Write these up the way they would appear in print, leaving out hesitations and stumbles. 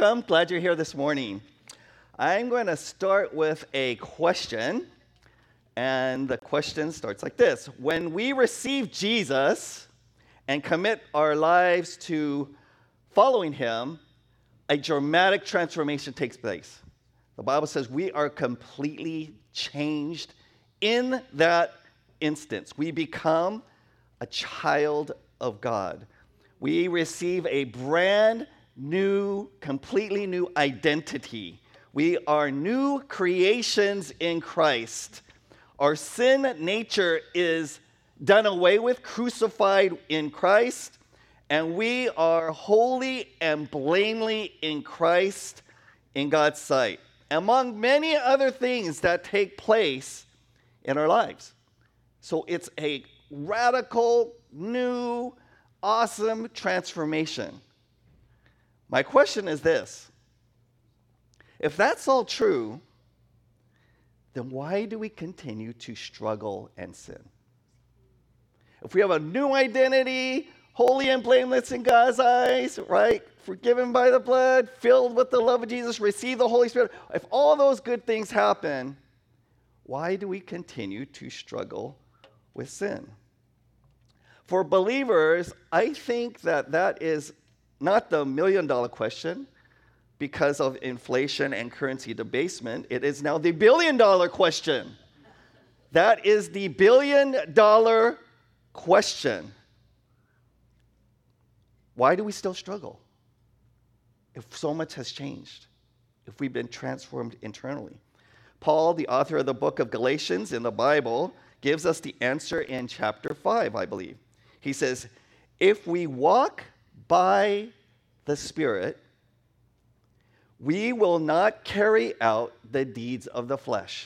welcome. Glad you're here this morning. I'm going to start with a question, and the question starts like this. When we receive Jesus and commit our lives to following him, a dramatic transformation takes place. The Bible says we are completely changed in that instance. We become a child of God. We receive a brand new, completely new identity. We are new creations in Christ. Our sin nature is done away with, crucified in Christ, and we are holy and blameless in Christ in God's sight, among many other things that take place in our lives. So it's a radical, new, awesome transformation. My question is this: if that's all true, then why do we continue to struggle and sin? If we have a new identity, holy and blameless in God's eyes, right? Forgiven by the blood, filled with the love of Jesus, receive the Holy Spirit. If all those good things happen, why do we continue to struggle with sin? For believers, I think that is not the million-dollar question. Because of inflation and currency debasement, it is now the billion-dollar question. That is the billion-dollar question. Why do we still struggle if so much has changed, if we've been transformed internally? Paul, the author of the book of Galatians in the Bible, gives us the answer in chapter 5, I believe. He says, if we walk by the Spirit, we will not carry out the deeds of the flesh.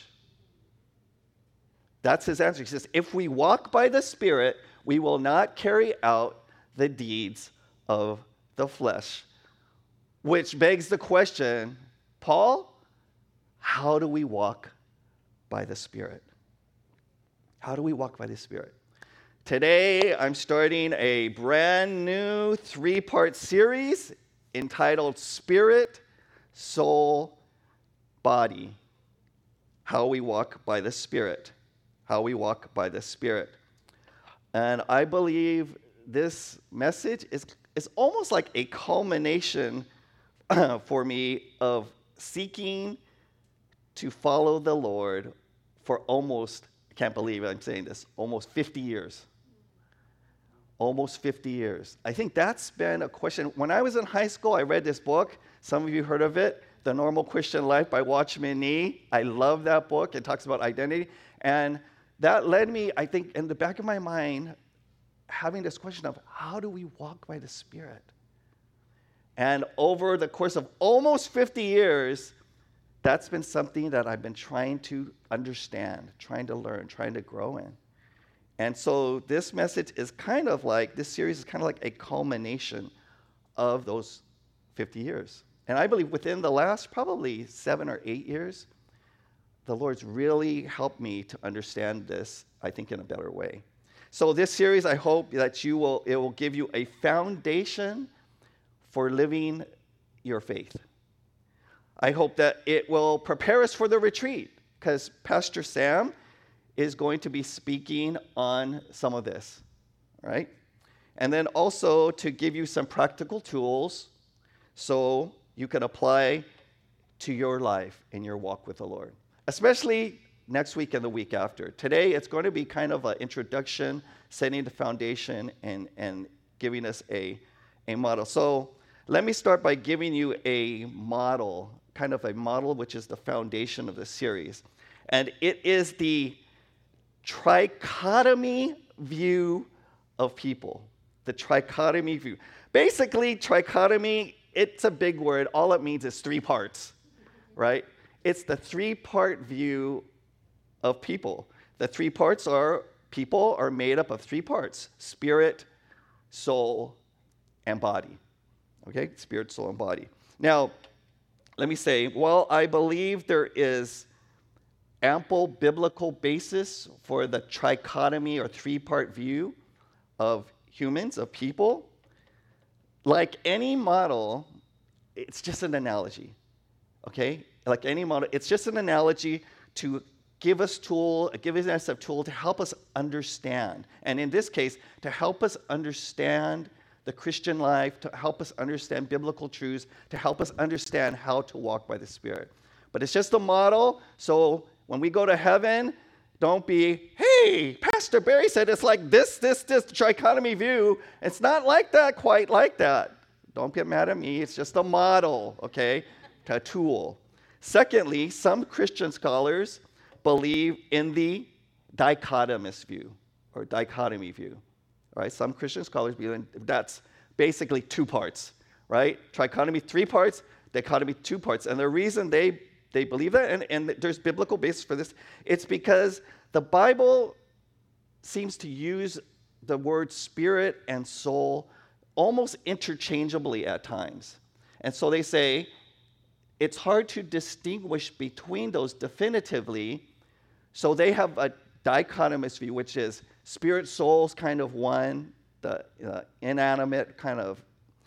That's his answer. He says, if we walk by the Spirit, we will not carry out the deeds of the flesh. Which begs the question, Paul, how do we walk by the Spirit? How do we walk by the Spirit? Today, I'm starting a brand new 3-part series entitled Spirit, Soul, Body. How we walk by the Spirit. How we walk by the Spirit. And I believe this message is almost like a culmination for me of seeking to follow the Lord for almost, I can't believe I'm saying this, almost 50 years. Almost 50 years. I think that's been a question. When I was in high school, I read this book. Some of you heard of it, The Normal Christian Life by Watchman Nee. I love that book. It talks about identity. And that led me, I think, in the back of my mind, having this question of how do we walk by the Spirit? And over the course of almost 50 years, that's been something that I've been trying to understand, trying to learn, trying to grow in. And so this message is kind of like, this series is kind of like a culmination of those 50 years. And I believe within the last probably 7 or 8 years, the Lord's really helped me to understand this, I think, in a better way. So this series, I hope that it will give you a foundation for living your faith. I hope that it will prepare us for the retreat, because Pastor Sam is going to be speaking on some of this, right? And then also to give you some practical tools so you can apply to your life in your walk with the Lord, especially next week and the week after. Today, it's going to be kind of an introduction, setting the foundation, and giving us a model. So let me start by giving you a model, kind of a model which is the foundation of the series. And it is the trichotomy view of people. The trichotomy view. Basically, trichotomy, it's a big word. All it means is 3 parts, right? It's the 3-part view of people. The 3 parts are, people are made up of 3 parts: spirit, soul, and body. Okay? Spirit, soul, and body. Now, let me say, well, I believe there is ample biblical basis for the trichotomy or 3-part view of humans, of people. Like any model, it's just an analogy, okay? Like any model, it's just an analogy to give us a tool to help us understand. And in this case, to help us understand the Christian life, to help us understand biblical truths, to help us understand how to walk by the Spirit. But it's just a model, so when we go to heaven, don't be, hey, Pastor Barry said it's like this trichotomy view. It's not like that, quite like that. Don't get mad at me. It's just a model, okay? A tool. Secondly, some Christian scholars believe in the dichotomous view or dichotomy view. Right? Some Christian scholars believe that's basically two parts, right? Trichotomy, 3 parts, dichotomy, 2 parts. And the reason they believe that, and there's biblical basis for this, it's because the Bible seems to use the word spirit and soul almost interchangeably at times. And so they say it's hard to distinguish between those definitively, so they have a dichotomous view, which is spirit, soul's kind of one, the inanimate kind of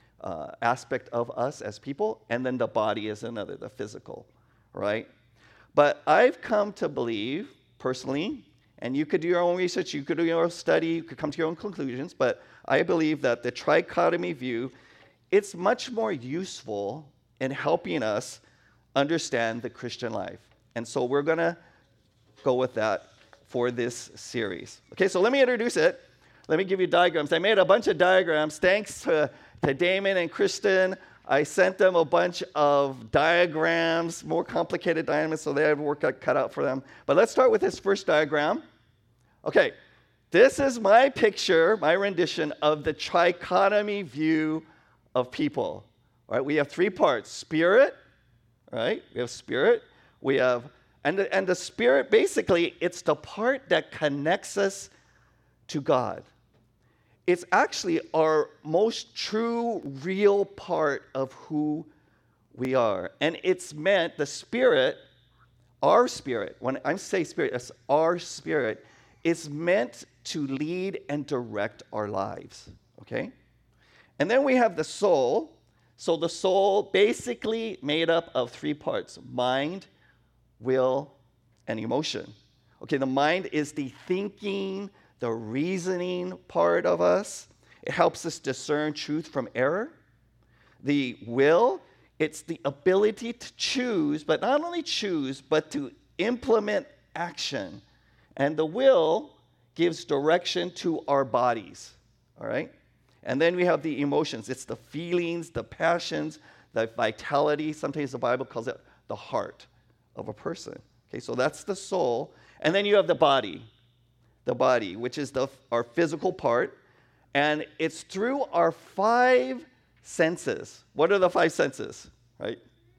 aspect of us as people, and then the body is another, the physical, right? But I've come to believe, personally, and you could do your own research, you could do your own study, you could come to your own conclusions, but I believe that the trichotomy view, it's much more useful in helping us understand the Christian life. And so we're going to go with that for this series. Okay, so let me introduce it. Let me give you diagrams. I made a bunch of diagrams. Thanks to Damon and Kristen. I sent them a bunch of diagrams, more complicated diagrams, so they had work cut out for them. But let's start with this first diagram. Okay, this is my picture, my rendition of the trichotomy view of people. All right, we have 3 parts. Spirit, right? We have spirit. We have, and the spirit, basically, it's the part that connects us to God. It's actually our most true, real part of who we are. And it's meant, the spirit, our spirit, when I say spirit, it's our spirit, it's meant to lead and direct our lives, okay? And then we have the soul. So the soul basically made up of 3 parts: mind, will, and emotion. Okay, the mind is the thinking, the reasoning part of us. It helps us discern truth from error. The will, it's the ability to choose, but not only choose, but to implement action. And the will gives direction to our bodies, all right? And then we have the emotions. It's the feelings, the passions, the vitality. Sometimes the Bible calls it the heart of a person. Okay, so that's the soul. And then you have the body, which is our physical part. And it's through our 5 senses. What are the 5 senses, right?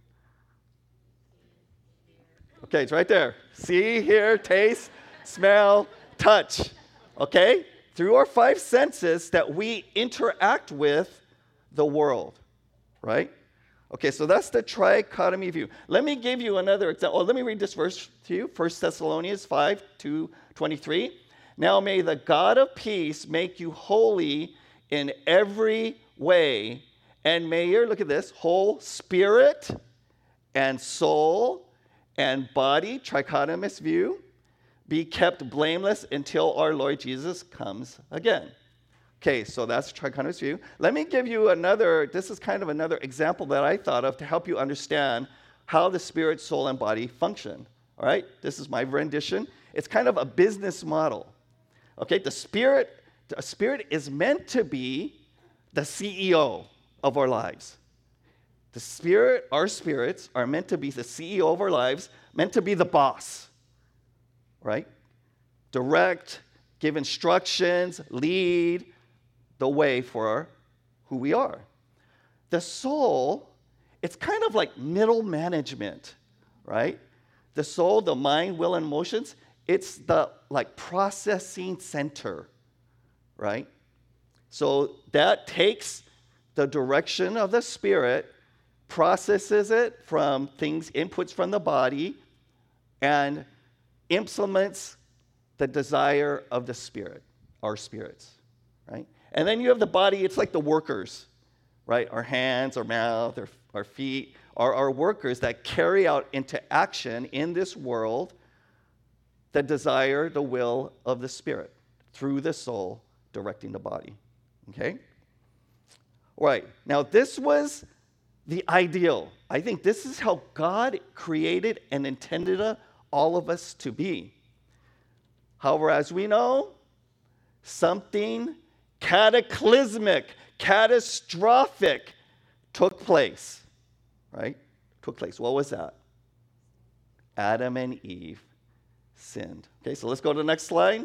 Okay, it's right there. See, hear, taste, smell, touch. Okay? Through our 5 senses that we interact with the world, right? Okay, so that's the trichotomy view. Let me give you another example. Oh, let me read this verse to you. 1 Thessalonians 5:2-23. Now may the God of peace make you holy in every way, and may your, look at this, whole spirit and soul and body, trichotomous view, be kept blameless until our Lord Jesus comes again. Okay, so that's trichotomous view. Let me give you this is kind of another example that I thought of to help you understand how the spirit, soul, and body function. All right, this is my rendition. It's kind of a business model. Okay, the spirit is meant to be the CEO of our lives. The spirit, our spirits, are meant to be the CEO of our lives, meant to be the boss. Right? Direct, give instructions, lead the way for who we are. The soul, it's kind of like middle management, right? The soul, the mind, will, and emotions, it's the processing center, right? So that takes the direction of the spirit, processes it from inputs from the body, and implements the desire of the spirit, our spirits, right? And then you have the body, it's like the workers, right? Our hands, our mouth, our feet are our workers that carry out into action in this world the desire, the will of the Spirit through the soul directing the body. Okay? Right. Now, this was the ideal. I think this is how God created and intended all of us to be. However, as we know, something cataclysmic, catastrophic took place, right? Took place. What was that? Adam and Eve sinned. Okay, so let's go to the next slide.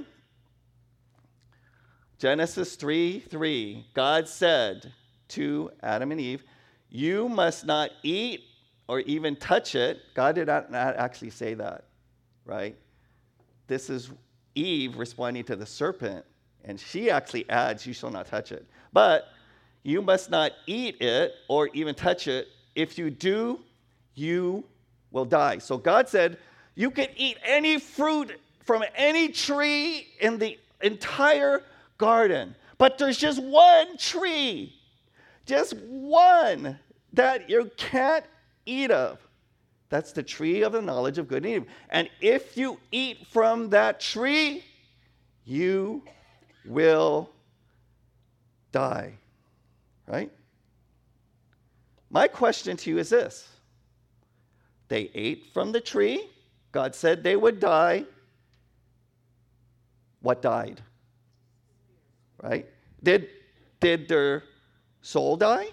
Genesis 3:3. God said to Adam and Eve, "You must not eat or even touch it." God did not actually say that, right? This is Eve responding to the serpent, and she actually adds, "You shall not touch it." But you must not eat it or even touch it. If you do, you will die. So God said, you can eat any fruit from any tree in the entire garden, but there's just one tree, just one that you can't eat of. That's the tree of the knowledge of good and evil. And if you eat from that tree, you will die. Right? My question to you is this. They ate from the tree. God said they would die. What died? Right? Did their soul die?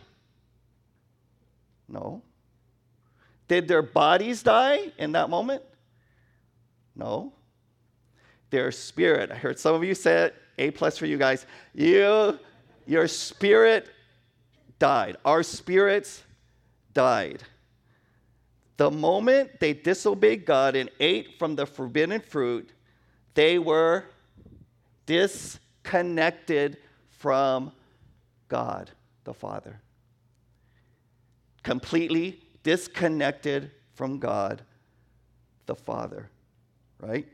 No. Did their bodies die in that moment? No. Their spirit. I heard some of you say it. A+ for you guys. Your spirit died. Our spirits died. The moment they disobeyed God and ate from the forbidden fruit, they were disconnected from God, the Father. Completely disconnected from God, the Father, right?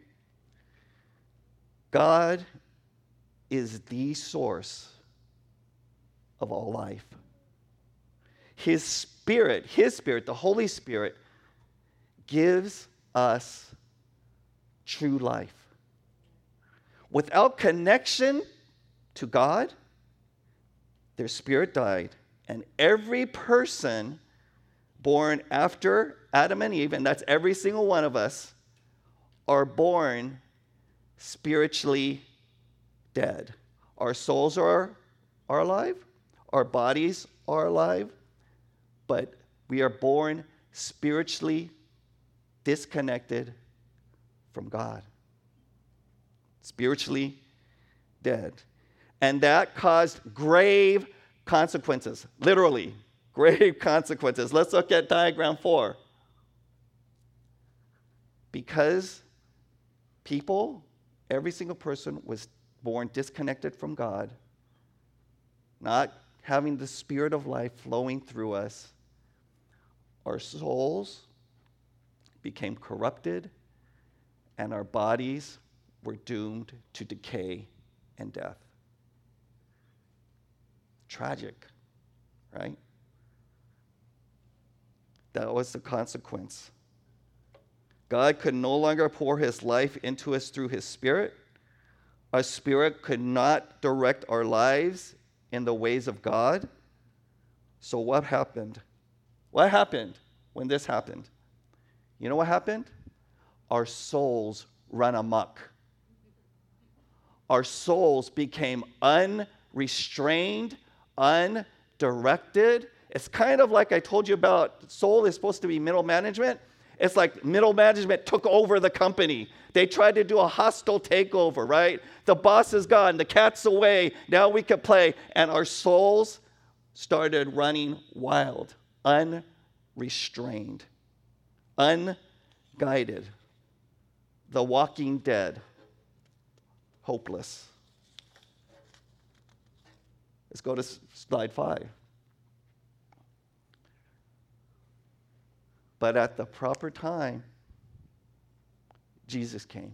God is the source of all life. His Spirit, the Holy Spirit, gives us true life. Without connection to God, their spirit died. And every person born after Adam and Eve, and that's every single one of us, are born spiritually dead. Our souls are alive, our bodies are alive, but we are born spiritually disconnected from God. Spiritually dead. And that caused grave consequences, literally, grave consequences. Let's look at diagram 4. Because people, every single person was born disconnected from God, not having the Spirit of life flowing through us, our souls became corrupted and our bodies were doomed to decay and death. Tragic, right? That was the consequence. God could no longer pour his life into us through his Spirit. Our spirit could not direct our lives in the ways of God. So what happened? What happened when this happened? You know what happened? Our souls ran amok. Our souls became unrestrained, undirected. It's kind of like I told you about, soul is supposed to be middle management. It's like middle management took over the company. They tried to do a hostile takeover, right? The boss is gone, the cat's away, now we can play. And our souls started running wild, unrestrained, unguided. The Walking Dead, hopeless. Let's go to slide 5. But at the proper time, Jesus came.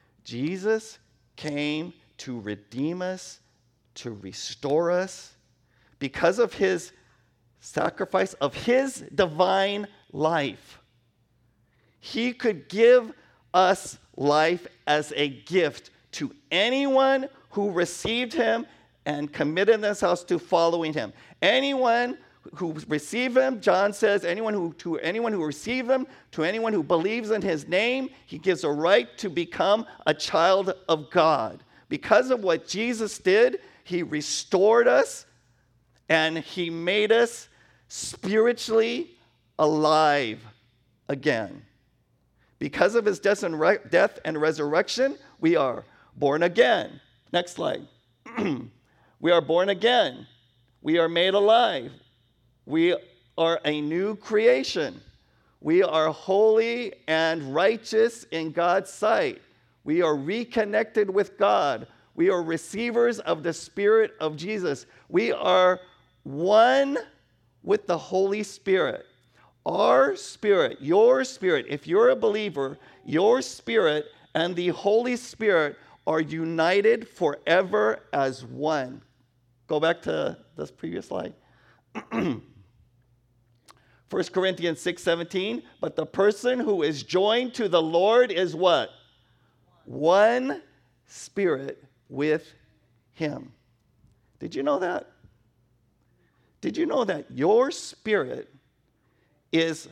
Jesus came to redeem us, to restore us, because of his sacrifice of his divine life, he could give us life as a gift to anyone who received him and committed themselves to following him. Anyone who receive him, John says, to anyone who receive him, to anyone who believes in his name, he gives a right to become a child of God. Because of what Jesus did, he restored us and he made us spiritually alive again. Because of his death and resurrection, we are born again. Next slide. We are born again. We are made alive. We are a new creation. We are holy and righteous in God's sight. We are reconnected with God. We are receivers of the Spirit of Jesus. We are one with the Holy Spirit. Our spirit, your spirit, if you're a believer, your spirit and the Holy Spirit are united forever as one. Go back to this previous slide. 1 Corinthians 6:17, but the person who is joined to the Lord is what? One spirit with him. Did you know that? Did you know that your spirit is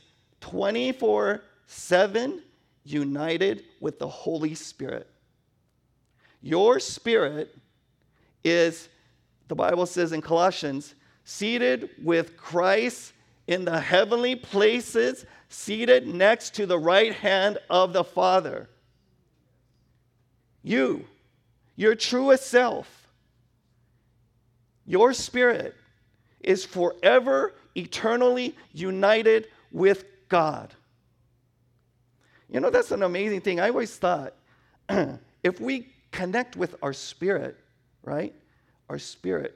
24/7 united with the Holy Spirit? Your spirit is, the Bible says in Colossians, seated with Christ in the heavenly places, seated next to the right hand of the Father. You, your truest self, your spirit is forever, eternally united with God. You know, that's an amazing thing. I always thought, if we connect with our spirit, right? Our spirit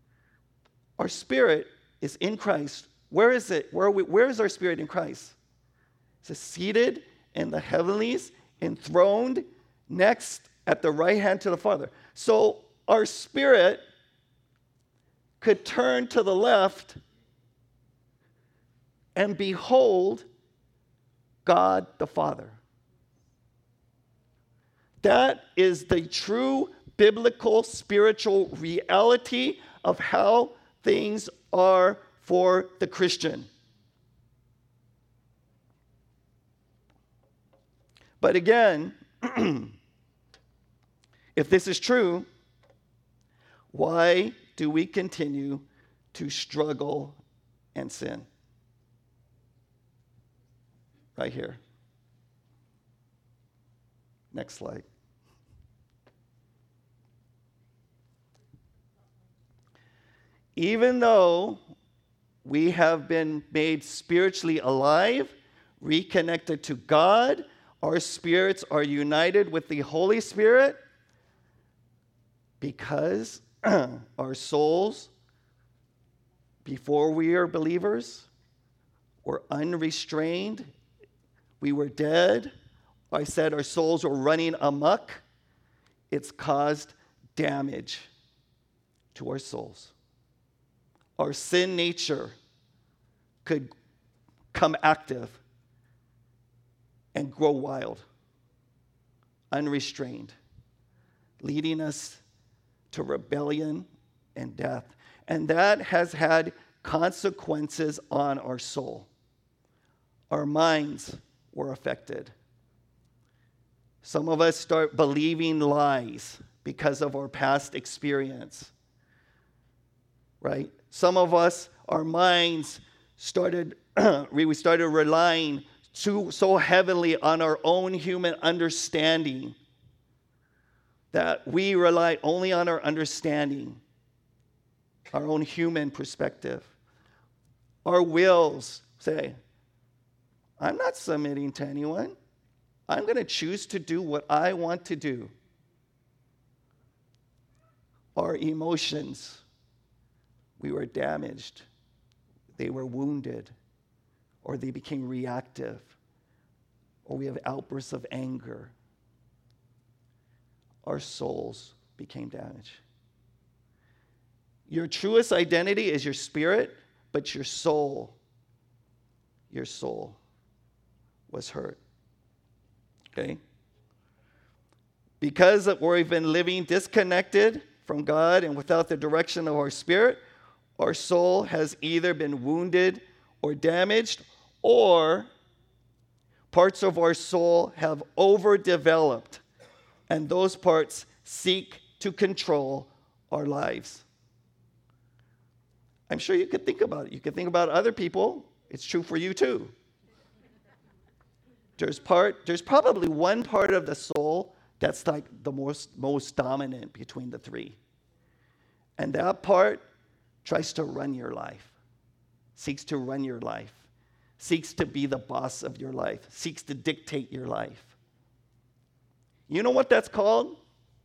is in Christ. Where is it? Where is our spirit in Christ? It's seated in the heavenlies, enthroned next at the right hand to the Father. So our spirit could turn to the left and behold God the Father. That is the true biblical spiritual reality of how things are for the Christian. But again, if this is true, why do we continue to struggle and sin? Right here. Next slide. Even though we have been made spiritually alive, reconnected to God, our spirits are united with the Holy Spirit, because our souls, before we are believers, were unrestrained. We were dead. I said our souls were running amok. It's caused damage to our souls. Our sin nature could come active and grow wild, unrestrained, leading us to rebellion and death. And that has had consequences on our soul. Our minds were affected. Some of us start believing lies because of our past experience, right? Some of us, our minds started, we started relying so heavily on our own human understanding that we rely only on our understanding, our own human perspective. Our wills say, I'm not submitting to anyone. I'm going to choose to do what I want to do. Our emotions, we were damaged, they were wounded, or they became reactive, or we have outbursts of anger. Our souls became damaged. Your truest identity is your spirit, but your soul was hurt. Okay? Because we've been living disconnected from God and without the direction of our spirit, our soul has either been wounded or damaged, or parts of our soul have overdeveloped, and those parts seek to control our lives. I'm sure you could think about it. You could think about other people. It's true for you too. There's probably one part of the soul that's like the most dominant between the three. And that part tries to run your life, seeks to run your life, seeks to be the boss of your life, seeks to dictate your life. You know what that's called?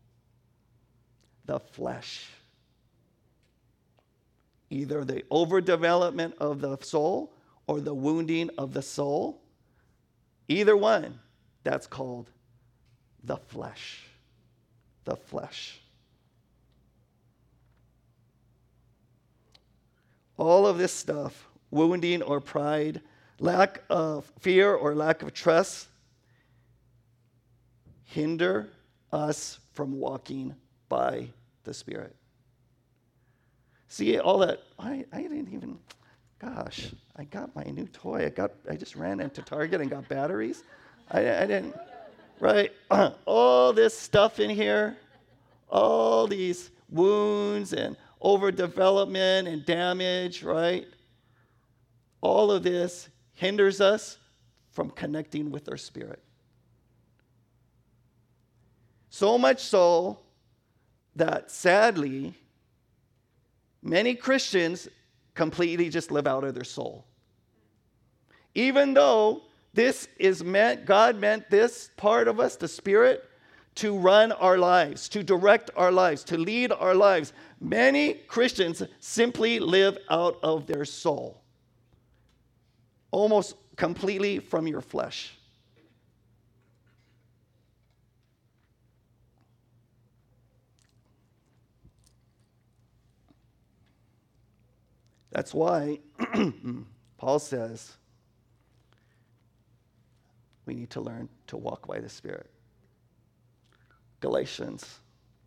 The flesh. Either the overdevelopment of the soul or the wounding of the soul. Either one, that's called the flesh. The flesh. All of this stuff, wounding or pride, lack of fear or lack of trust, hinder us from walking by the Spirit. See, all that, I didn't even, gosh, I got my new toy. I just ran into Target and got batteries. I didn't, right? All this stuff in here, all these wounds and overdevelopment and damage, right? All of this hinders us from connecting with our spirit. So much so that sadly, many Christians completely just live out of their soul. Even though God meant this part of us, the spirit, to run our lives, to direct our lives, to lead our lives. Many Christians simply live out of their soul, almost completely from your flesh. That's why Paul says we need to learn to walk by the Spirit. Galatians.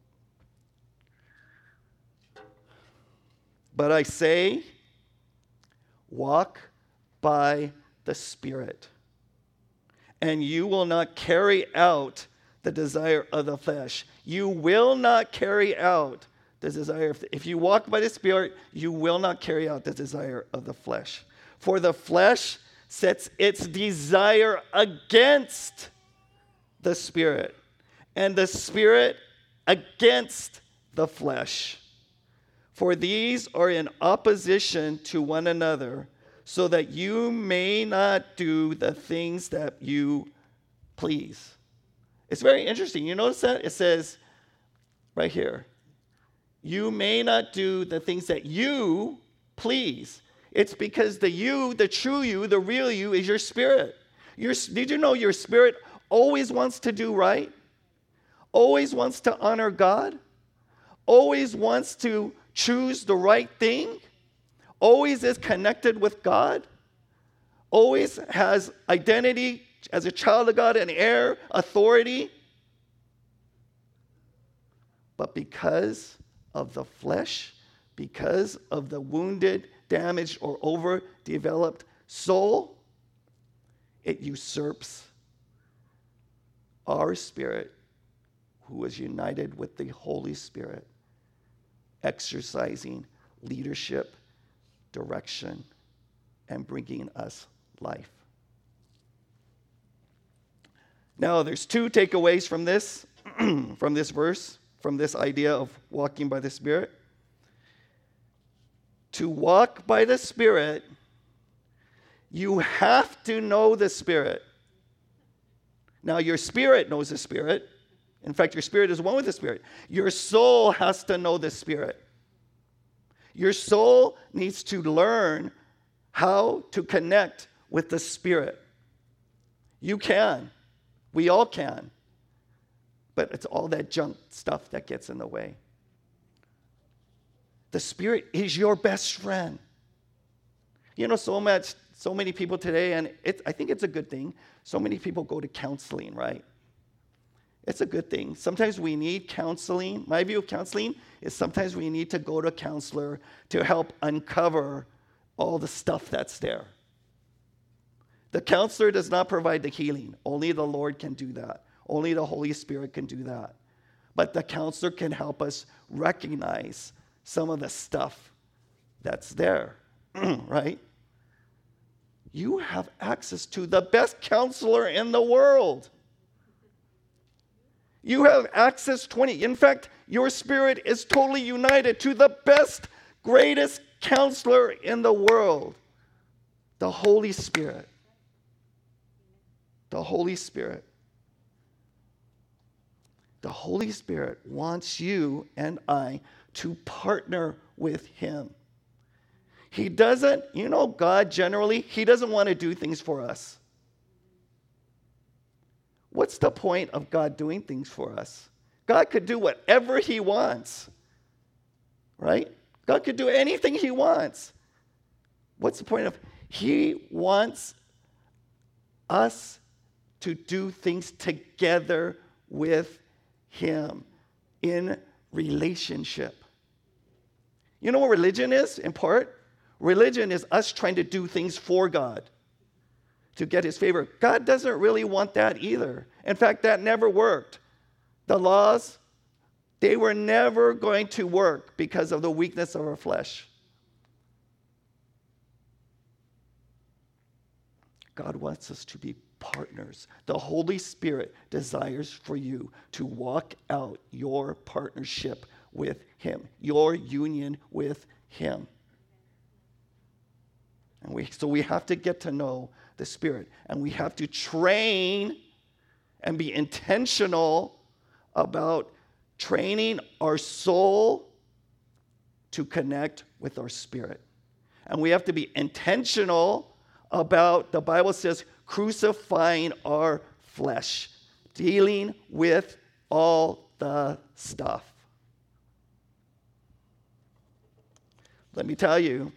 But I say, walk by the Spirit, and you will not carry out the desire of the flesh. You will not carry out the desire. If you walk by the Spirit, you will not carry out the desire of the flesh. For the flesh sets its desire against the Spirit, and the Spirit against the flesh. For these are in opposition to one another, so that you may not do the things that you please. It's very interesting. You notice that? It says right here, you may not do the things that you please. It's because the you, the true you, the real you is your spirit. Did you know your spirit always wants to do right? Always wants to honor God? Always wants to choose the right thing? Always is connected with God? Always has identity as a child of God, an heir, authority? But because of the flesh, because of the wounded, damaged, or overdeveloped soul, it usurps our spirit, who is united with the Holy Spirit, exercising leadership, direction, and bringing us life. Now, there's two takeaways from this, from this verse, from this idea of walking by the Spirit. To walk by the Spirit, you have to know the Spirit. Now, your spirit knows the Spirit. In fact, your spirit is one with the Spirit. Your soul has to know the Spirit. Your soul needs to learn how to connect with the Spirit. You can. We all can. But it's all that junk stuff that gets in the way. The Spirit is your best friend. You know, so many people today, and I think it's a good thing, so many people go to counseling, right? It's a good thing. Sometimes we need counseling. My view of counseling is sometimes we need to go to a counselor to help uncover all the stuff that's there. The counselor does not provide the healing. Only the Lord can do that. Only the Holy Spirit can do that. But the counselor can help us recognize some of the stuff that's there, right? You have access to the best counselor in the world. You have access 20. In fact, your spirit is totally united to the best, greatest counselor in the world, the Holy Spirit. The Holy Spirit. The Holy Spirit wants you and I to partner with him. He doesn't, God generally, he doesn't want to do things for us. What's the point of God doing things for us? God could do whatever he wants, right? God could do anything he wants. What's the point of? He wants us to do things together with him in relationship. You know what religion is, in part? Religion is us trying to do things for God to get his favor. God doesn't really want that either. In fact, that never worked. The laws, they were never going to work because of the weakness of our flesh. God wants us to be partners. The Holy Spirit desires for you to walk out your partnership with him, your union with him. And so we have to get to know the Spirit, and we have to train and be intentional about training our soul to connect with our spirit. And we have to be intentional about, the Bible says, crucifying our flesh, dealing with all the stuff. Let me tell you,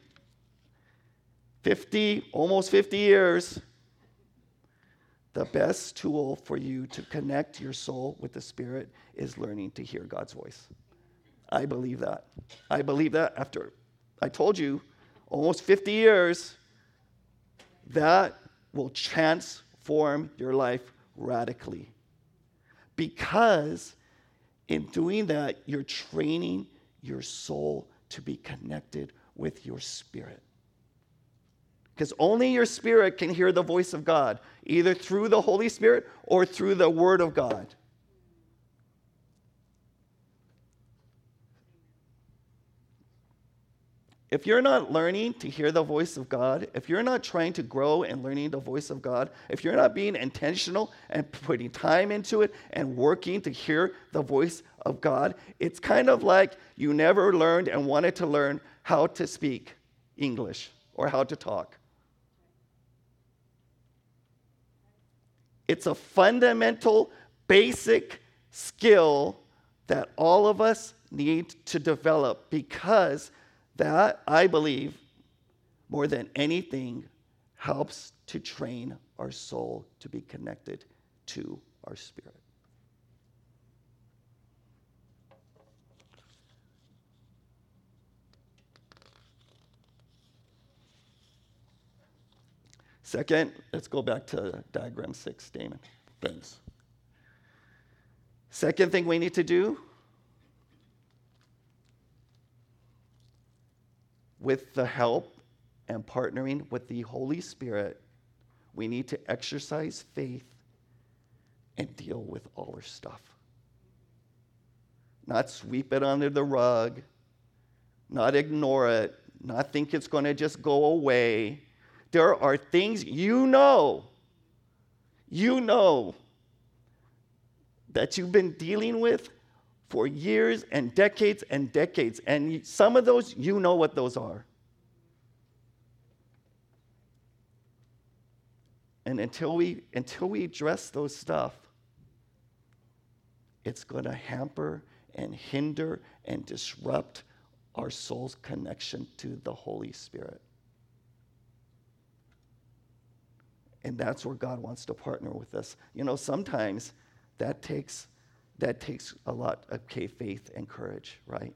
almost 50 years, the best tool for you to connect your soul with the Spirit is learning to hear God's voice. I believe that. I believe that after, I told you, almost 50 years, that will transform your life radically. Because in doing that, you're training your soul to be connected with your spirit. Because only your spirit can hear the voice of God, either through the Holy Spirit or through the Word of God. If you're not learning to hear the voice of God, if you're not trying to grow and learning the voice of God, if you're not being intentional and putting time into it and working to hear the voice of God, it's kind of like you never learned and wanted to learn how to speak English or how to talk. It's a fundamental, basic skill that all of us need to develop, because that, I believe, more than anything, helps to train our soul to be connected to our spirit. Second, let's go back to diagram 6, Damon. Thanks. Second thing we need to do, with the help and partnering with the Holy Spirit, we need to exercise faith and deal with all our stuff. Not sweep it under the rug, not ignore it, not think it's going to just go away. There are things you know that you've been dealing with for years and decades, and some of those, you know what those are. And until we address those stuff, it's going to hamper and hinder and disrupt our soul's connection to the Holy Spirit. And that's where God wants to partner with us. Sometimes that takes a lot of faith and courage, right?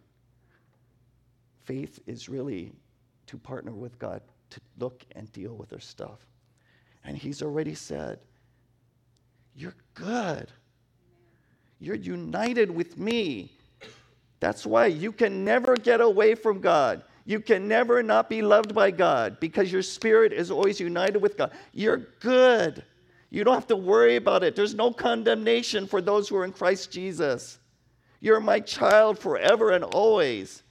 Faith is really to partner with God to look and deal with our stuff. And he's already said, you're good. You're united with me. That's why you can never get away from God. You can never not be loved by God because your spirit is always united with God. You're good. You don't have to worry about it. There's no condemnation for those who are in Christ Jesus. You're my child forever and always.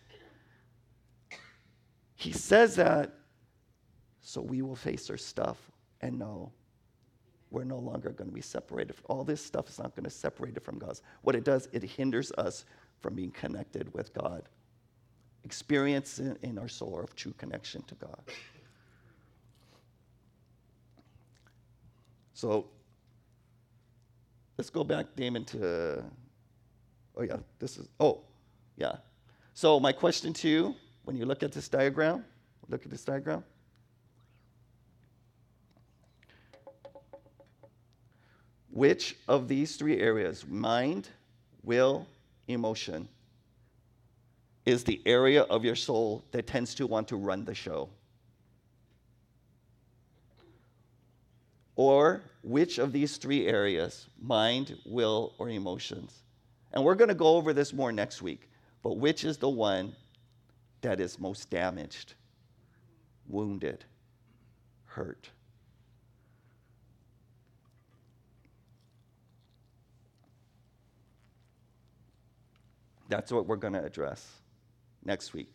He says that so we will face our stuff and know we're no longer going to be separated. All this stuff is not going to separate it from God. What it does, it hinders us from being connected with God. Experience in our soul of true connection to God. So let's go back, Damon, to, So my question to you, when you look at this diagram, which of these three areas, mind, will, emotion, is the area of your soul that tends to want to run the show? Or which of these three areas, mind, will, or emotions? And we're going to go over this more next week, but which is the one that is most damaged, wounded, hurt? That's what we're going to address next week.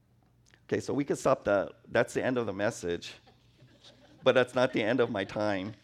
Okay, so we can stop that. That's the end of the message, but that's not the end of my time.